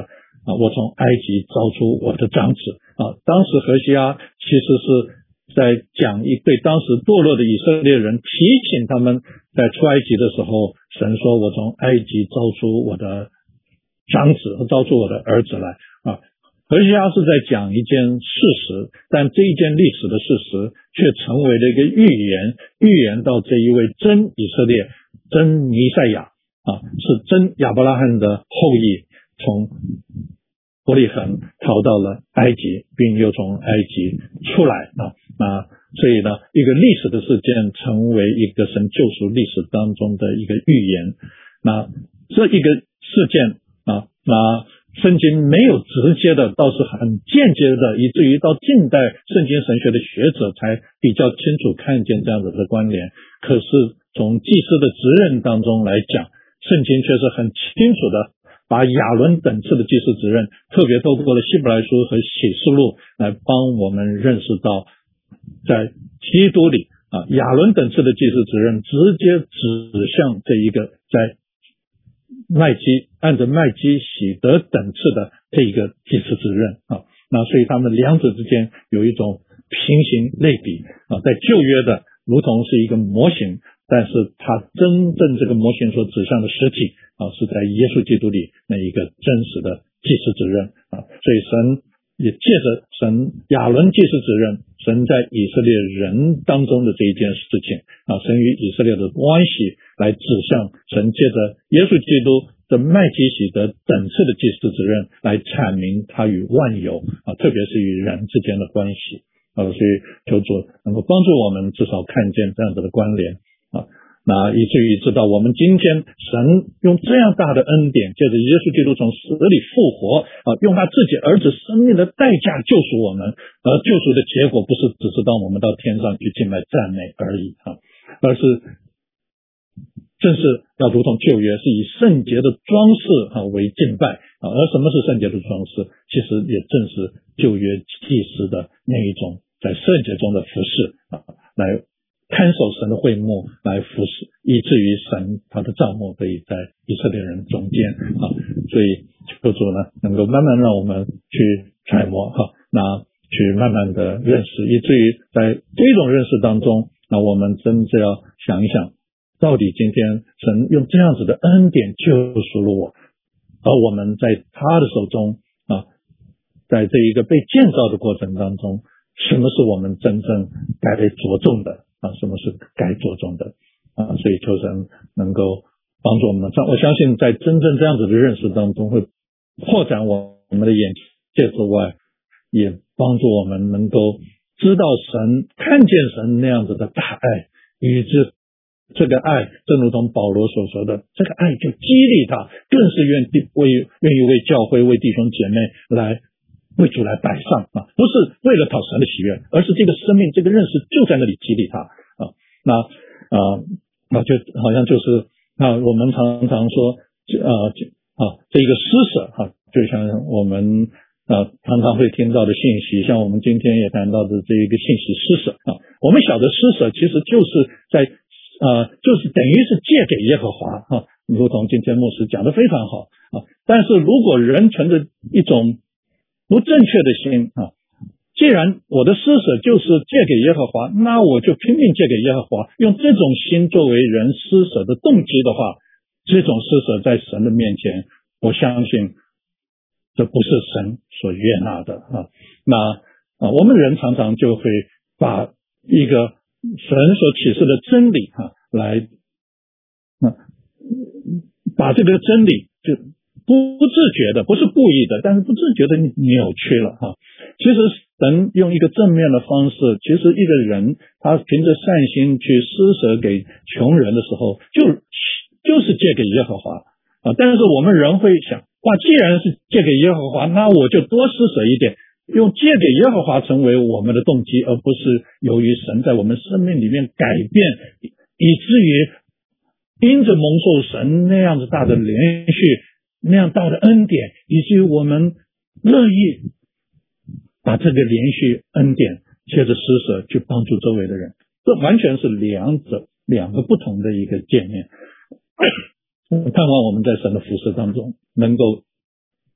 啊，我从埃及招出我的长子啊。当时何西阿其实是在讲一对当时堕落的以色列人，提醒他们在出埃及的时候，神说我从埃及招出我的长子，招出我的儿子来啊。何西阿是在讲一件事实，但这一件历史的事实却成为了一个预言，预言到这一位真以色列、真弥赛亚啊，是真亚伯拉罕的后裔，从伯利恒逃到了埃及，并又从埃及出来啊。那所以呢，一个历史的事件成为一个神救赎历史当中的一个预言。那这一个事件啊，那圣经没有直接的，倒是很间接的，以至于到近代圣经神学的学者才比较清楚看见这样子的关联。可是从祭司的职任当中来讲，圣经却是很清楚的把亚伦等次的祭司职任，特别透过了希伯来书和启示录来帮我们认识到，在基督里啊，亚伦等次的祭司职任直接指向这一个在麦基按着麦基洗德等次的这一个祭司职任啊。那所以他们两者之间有一种平行类比啊，在旧约的如同是一个模型，但是它真正这个模型所指向的实体啊，是在耶稣基督里那一个真实的祭司职任啊。所以神也借着神亚伦祭司职任，神在以色列人当中的这一件事情啊，神与以色列的关系来指向神借着耶稣基督的麦基洗德等次的祭司职任来阐明他与万有啊，特别是与人之间的关系啊。所以求主能够帮助我们至少看见这样子的关联啊。那以至于知道我们今天神用这样大的恩典，借着耶稣基督从死里复活啊，用他自己儿子生命的代价救赎我们，而救赎的结果不是只是当我们到天上去敬拜赞美而已啊，而是正是要如同旧约是以圣洁的装饰啊为敬拜啊。而什么是圣洁的装饰？其实也正是旧约祭司的那一种在圣洁中的服侍啊，来看守神的会幕，来服侍，以至于神他的帐幕可以在以色列人中间啊。所以求主呢能够慢慢让我们去揣摩哈，那去慢慢的认识，以至于在这种认识当中，那我们真的要想一想，到底今天神用这样子的恩典救赎了我，而我们在他的手中啊，在这一个被建造的过程当中，什么是我们真正该着重的啊？什么是该着重的啊？所以求神能够帮助我们。我相信在真正这样子的认识当中，会扩展我们的眼界之外，也帮助我们能够知道神，看见神那样子的大爱，以致这个爱正如同保罗所说的，这个爱就激励他，更是愿意为愿意为教会为弟兄姐妹来为主来摆上啊，不是为了讨神的喜悦，而是这个生命这个认识就在那里激励他啊。那啊那就好像就是啊我们常常说啊啊这一个施舍啊，就像我们啊常常会听到的信息，像我们今天也谈到的这一个信息施舍啊，我们晓得施舍其实就是在呃，就是等于是借给耶和华啊，如同今天牧师讲的非常好啊。但是如果人存着一种不正确的心啊，既然我的施舍就是借给耶和华，那我就拼命借给耶和华，用这种心作为人施舍的动机的话，这种施舍在神的面前，我相信这不是神所悦纳的啊。那啊，我们人常常就会把一个神所启示的真理哈、啊，来、啊，把这个真理就不自觉的，不是故意的，但是不自觉的扭曲了哈、啊。其实神用一个正面的方式，其实一个人他凭着善心去施舍给穷人的时候，就就是借给耶和华啊。但是我们人会想，哇，既然是借给耶和华，那我就多施舍一点。用借给耶和华成为我们的动机，而不是由于神在我们生命里面改变，以至于因着蒙受神那样子大的连续那样大的恩典，以至于我们乐意把这个连续恩典借着施舍去帮助周围的人，这完全是两者两个不同的一个界面。盼望我们在神的服事当中能够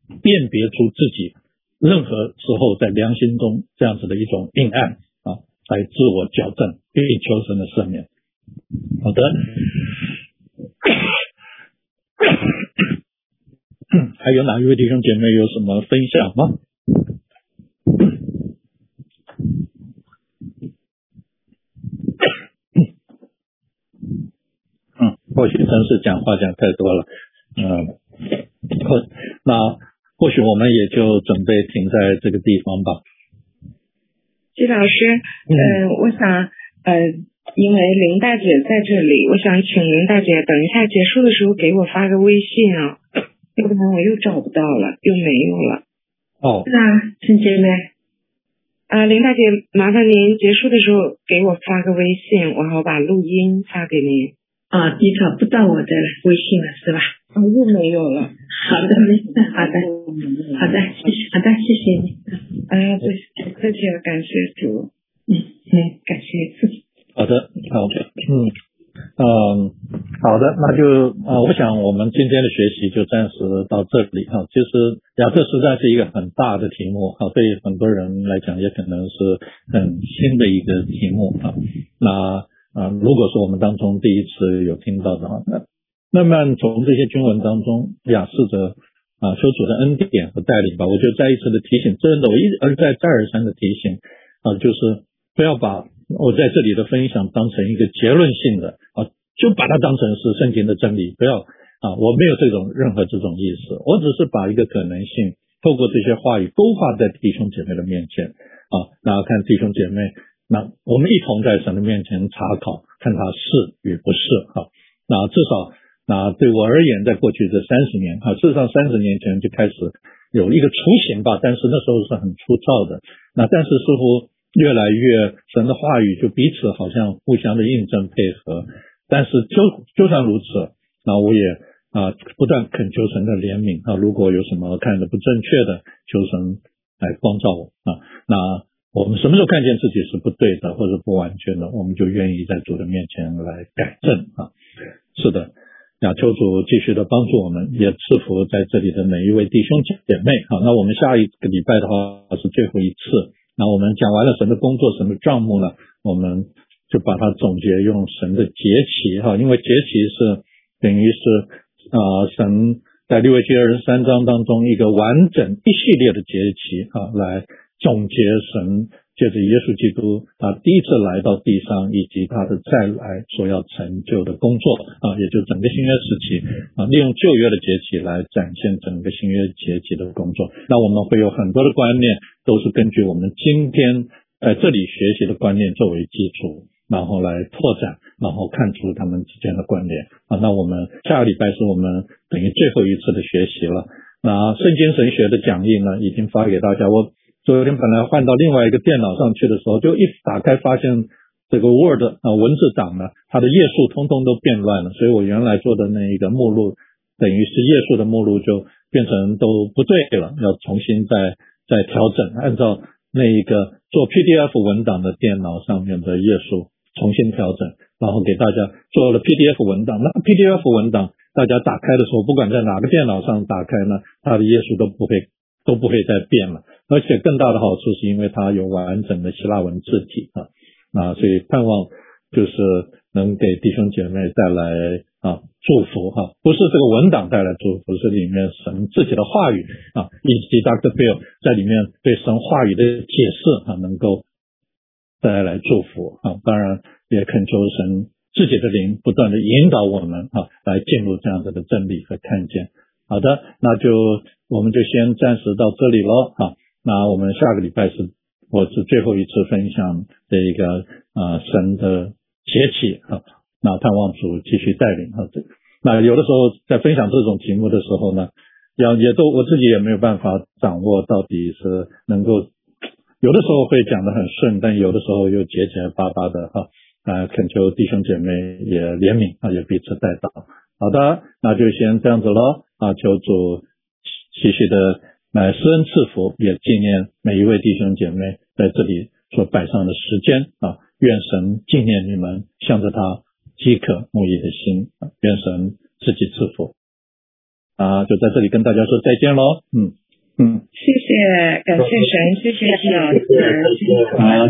辨别出自己任何时候在良心中这样子的一种阴暗啊，来自我矫正，并求神的赦免。好的。还有哪一位弟兄姐妹有什么分享吗？嗯，或许真是讲话讲太多了，嗯，那或许我们也就准备停在这个地方吧。 季老师，呃，嗯、我想，呃，因为林大姐在这里，我想请林大姐等一下结束的时候给我发个微信啊，要不然我又找不到了，又没有了。 哦， 是啊，陈姐妹。啊，林大姐，麻烦您结束的时候给我发个微信，我好把录音发给您。 啊，你找不到我的微信了是吧？ 啊，又没有了。 好的，没事，好的，好的，谢谢，好的，谢谢你。 哎呀，对，不客气了，感谢主。 嗯嗯，感谢自己。 好的，好的，嗯嗯，好的，那就呃，我想我们今天的学习就暂时到这里哈。其实呀，这实在是一个很大的题目哈，对很多人来讲也可能是很新的一个题目哈。那啊、呃，如果是我们当中第一次有听到的话，那慢慢从这些经文当中呀，试着啊，求主的恩典和带领吧。我就再一次的提醒，真的，我一而再再而三的提醒啊，就是不要把我在这里的分享当成一个结论性的啊，就把它当成是圣经的真理，不要啊，我没有这种任何这种意思，我只是把一个可能性透过这些话语勾画在弟兄姐妹的面前啊，然后看弟兄姐妹。那我们一同在神的面前查考，看他是与不是哈。那至少，那对我而言，在过去这三十年啊，事实上三十年前就开始有一个雏形吧，但是那时候是很粗糙的。那但是似乎越来越神的话语就彼此好像互相的印证配合。但是就就算如此，那我也啊不断恳求神的怜悯啊，如果有什么看的不正确的，求神来光照我啊。那我们什么时候看见自己是不对的或者不完全的，我们就愿意在主的面前来改正啊。是的，呀，求主继续的帮助我们，也赐福在这里的每一位弟兄姐妹。好，那我们下一个礼拜的话是最后一次，那我们讲完了神的工作，神的账目呢，我们就把它总结用神的节期哈，因为节期是等于是啊、呃、神在利未记二十三章当中一个完整一系列的节期啊来。总结神借着耶稣基督啊第一次来到地上以及他的再来所要成就的工作啊，也就整个新约时期啊，利用旧约的节期来展现整个新约节期的工作。那我们会有很多的观念都是根据我们今天在这里学习的观念作为基础，然后来拓展，然后看出他们之间的关联啊。那我们下个礼拜是我们等于最后一次的学习了。那圣经神学的讲义呢已经发给大家，我昨天本来换到另外一个电脑上去的时候，就一打开发现这个 Word 啊文字档呢，它的页数通通都变乱了，所以我原来做的那一个目录，等于是页数的目录就变成都不对了，要重新再再调整，按照那一个做 P D F 文档的电脑上面的页数重新调整，然后给大家做了 P D F 文档。那 P D F 文档大家打开的时候，不管在哪个电脑上打开呢，它的页数都不会都不会再变了，而且更大的好处是因为它有完整的希腊文字体啊，啊，所以盼望就是能给弟兄姐妹带来啊祝福哈、啊，不是这个文档带来祝福，是里面神自己的话语啊，以及 Doctor Bill 在里面对神话语的解释啊，能够带来祝福啊。当然也恳求神自己的灵不断的引导我们啊，来进入这样子的真理和看见。好的，那就我们就先暂时到这里咯哈。那我们下个礼拜是我是最后一次分享这一个呃神的节期啊，那盼望主继续带领啊。那有的时候在分享这种题目的时候呢，要也都我自己也没有办法掌握到底是能够，有的时候会讲得很顺，但有的时候又结结巴巴的哈。啊，恳求弟兄姐妹也怜悯啊，也彼此带到。好的，那就先这样子咯啊，求主继续的来施恩赐福，也纪念每一位弟兄姐妹在这里所摆上的时间啊，愿神纪念你们向着他饥渴慕义的心啊，愿神自己赐福。 啊，就在这里跟大家说再见喽。嗯嗯， 谢谢，感谢神，谢谢季老师，谢谢。 啊。